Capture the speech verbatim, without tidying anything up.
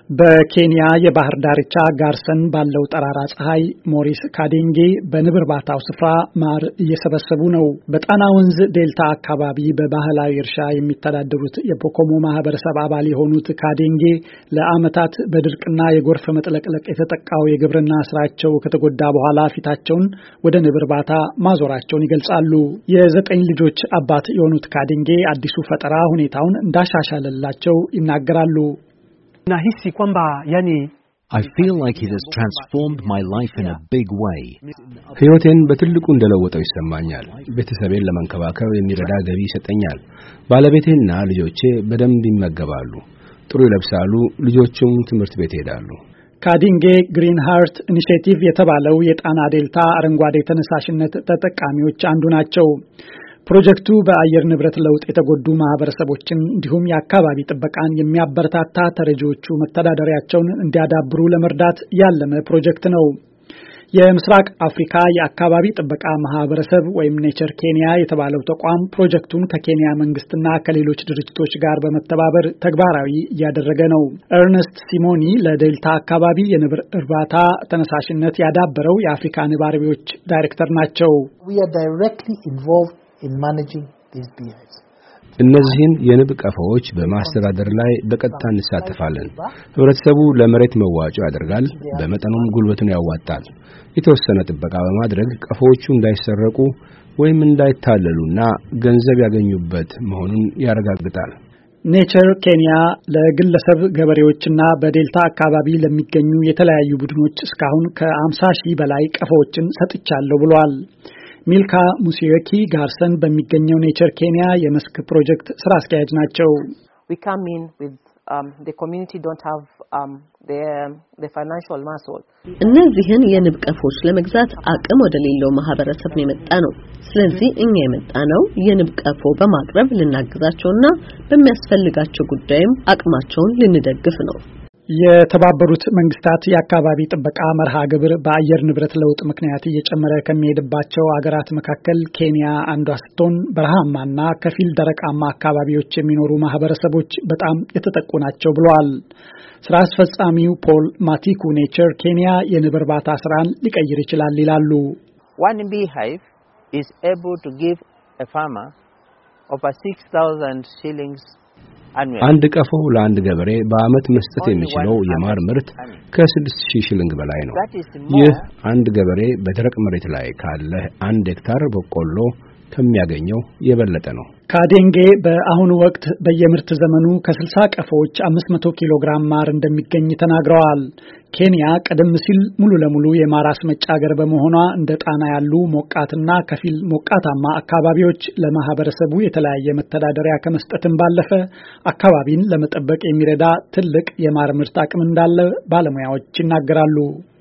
በኬንያ የባህር ዳርቻ ጋርሰን ባለው ጠራራ ፀሐይ ሞሪስ ካዴንጌ በንብ እርባታው ስፍራ ማር እየሰበሰቡ ነው። በጣና ወንዝ ዴልታ አካባቢ በባህላዊ እርሻ የሚተዳደሩት የፖኮሞ ማህበረሰብ አባል የሆኑት ካዴንጌ ለዓመታት በድርቅና የጎርፍ መጥለቅለቅ የተጠቃው የግብርና ስራቸው ከተጎዳ በኋላ ፊታቸውን ወደ ንብ እርባታ ማዞራቸውን ይገልጻሉ። የዘጠኝ ልጆች አባት የሆኑት ካዴንጌ አዲሱ ፈጠራ ሁኔታውን እንዳሻሻለላቸው ይናገራሉ። Nahisi kwamba yani I feel like it has transformed my life in a big way. ህይወቴን በትልቁ እንደለወጠው ይሰማኛል። ቤተሰቤን ለመንከባከብ የሚረዳ ገቢ ይሰጠኛል። ባለቤቴና ልጆቼ በደንብ ይመገባሉ፣ ጥሩ ይለብሳሉ፣ ልጆቹም ትምህርት ቤት ይሄዳሉ። ካዴንጌ ግሪን ሃርት ኢኒሺዬቲቭ የተባለው የጣና ዴልታ አረንጓዴ ተነሳሽነት ተጠቃሚዎች አንዱ ናቸው። ፕሮጀክቱ በአየር ንብረት ለውጥ የተጎዱ ማህበረሰቦችን እንዲሁም የአካባቢ ጥበቃን የሚያበረታታ ተረጂዎቹ መተዳደሪያቸውን እንዲያዳብሩ ለመርዳት ያለመ ፕሮጀክት ነው። የምስራቅ አፍሪካ የአካባቢ ጥበቃ ማህበረሰብ ወይም ኔቸር ኬንያ የተባለው ተቋም ፕሮጀክቱን ከኬንያ መንግስትና ከሌሎች ድርጅቶች ጋር በመተባበር ተግባራዊ እያደረገ ነው። ኤርነስት ሲሞኒ ለዴልታ አካባቢ የንብ እርባታ ተነሳሽነት ያዳበረው የአፍሪካ ንብ አርቢዎች ዳይሬክተር ናቸው። We are directly involved in managing these beehives. እነዚህን የንብ ቀፎዎች በማስተዳደር ላይ በቀጥታ እንሳተፋለን። ህብረተሰቡ ለመሬት መዋጮ ያደርጋል፣ በመጠኑም ጉልበቱን ያዋጣል። የተወሰነ ጥበቃ በማድረግ ቀፎዎቹ እንዳይሰረቁ ወይም እንዳይታለሉና ገንዘብ ያገኙበት መሆኑን ያረጋግጣል። ኔቸር ኬንያ ለግለሰብ ገበሬዎችና በዴልታ አካባቢ ለሚገኙ የተለያዩ ቡድኖች እስካሁን ከአምሳ ሺህ በላይ ቀፎዎችን ሰጥቻለሁ ብሏል። ሚልካ ሙሲዮኪ ጋርሰን በሚገኘው ኔቸር ኬንያ የመስክ ፕሮጀክት ስራ አስኪያጅ ናቸው። We come in with um, the community don't have um, the the financial muscle. እነዚህን የንብ ቀፎች ለመግዛት አቅም ወደሌለው ማህበረሰብ ነው የመጣ ነው። ስለዚህ እኛ የመጣ ነው የንብ ቀፎ በማቅረብ ልናግዛቸውና በሚያስፈልጋቸው ጉዳይም አቅማቸውን ልንደግፍ ነው። የተባበሩት መንግስታት የአካባቢ ጥበቃ መርሃ ግብር በአየር ንብረት ለውጥ ምክንያት እየጨመረ ከሚሄድባቸው አገራት መካከል ኬንያ አንዷ ስትሆን በረሃማና ከፊል ደረቃማ አካባቢዎች የሚኖሩ ማህበረሰቦች በጣም የተጠቁ ናቸው ብለዋል። ስራ አስፈጻሚው ፖል ማቲኩ ኔቸር ኬንያ የንብ እርባታ ስራን ሊቀይር ይችላል ይላሉ። One beehive is able to give a farmer over six thousand shillings. አንድ ቀፎ ለአንድ ገበሬ በአመት መስጠት የሚችለው የማር ምርት ከስድስት ሺህ ሽልንግ በላይ ነው። ይህ አንድ ገበሬ በደረቅ መሬት ላይ ካለ አንድ ሄክታር በቆሎ ከሚያገኘው የበለጠ ነው። ካዴንጌ በአሁኑ ወቅት በየምርት ዘመኑ ከስልሳ ቀፎዎች አምስት መቶ ኪሎ ግራም ማር እንደሚገኝ ተናግረዋል። ኬንያ ቀደም ሲል ሙሉ ለሙሉ የማር አስመጪ አገር በመሆኗ እንደ ጣና ያሉ ሞቃትና ከፊል ሞቃታማ አካባቢዎች ለማህበረሰቡ የተለያየ መተዳደሪያ ከመስጠትም ባለፈ አካባቢን ለመጠበቅ የሚረዳ ትልቅ የማር ምርት አቅም እንዳለ ባለሙያዎች ይናገራሉ።